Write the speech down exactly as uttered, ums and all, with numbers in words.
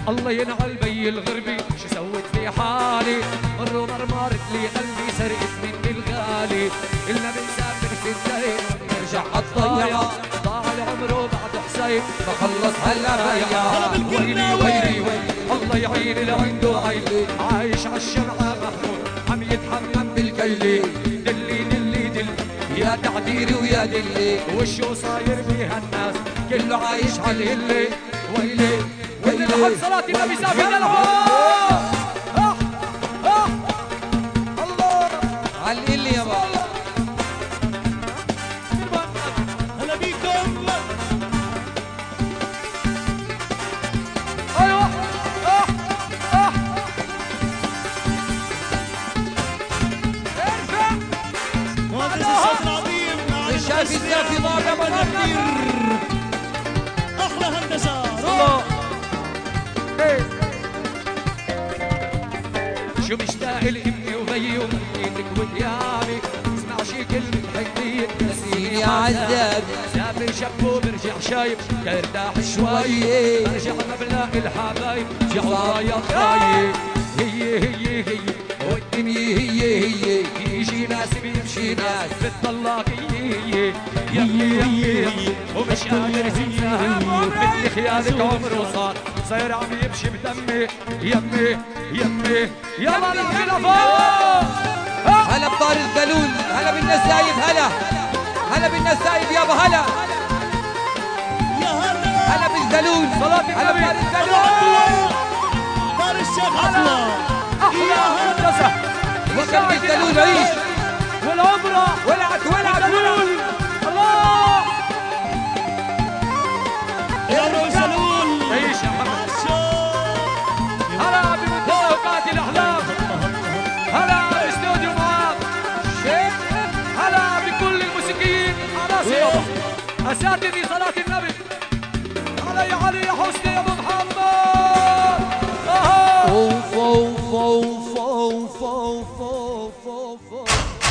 الله ينعل بي الغربي شو سويت في حالي مرة مرمرت لي قلبي سرقت مني الغالي إلا بنسافر في الليل ونرجع عالضيعة ضاع العمر وبعد حسين فخلص هلا بيا ويلي ويلي ويلي الله يعين اللي عنده عين عايش عالشمعة محمود عم يتحمم بالكيلي دلي دلي دلي يا تعديري ويا دلي وشو صاير بيها الناس كله عايش عالهلي ويلي ويلي لحد صلاة النبي سافي للعب الله عالهلي يا بابا هلا بيكم ايوه اه اه ارفع مهندس الصوت العظيم الشافي الزافي ضارب كثير احلى هندسه الله شو مشتاق لامي وبي ومنيتك وديابي اسمع شي كلمة حكاية نسيني يا عذابي سافر شاب وبرجع شايب كارتاح شوي برجع ما بلاقي الحبايب رجعوا يا خايب هي هي هي والدنيا هي هي يجي ناس بيمشي ناس بتطلع هي هي هي هي ومش قادر تنساها مثل خيالك عمره صار صاير عم يمشي بدمي يمي يمي يلا نحكي لفوق هلا بطار الزلول هلا بالنسايب هلا هلا بالنسايب يابا هلا يا هلا هلا بالزلول صلاة هلا النبي بطار الزلول دار الشيخ عطله أحلى هندسة وكم بالزلول عيش والعمرة ولعت ولعت ولعت الله يا ابو سلول عيش يا محمد عشان هلا بمنتهى وقاتل الأحلام هلا باستوديو معاذ هلا بكل الموسيقيين عناصر يابا أساتذة صلاة النبي هلا يا علي يا حسني يا أبو محمد أها فو فو فو فو فو فو فو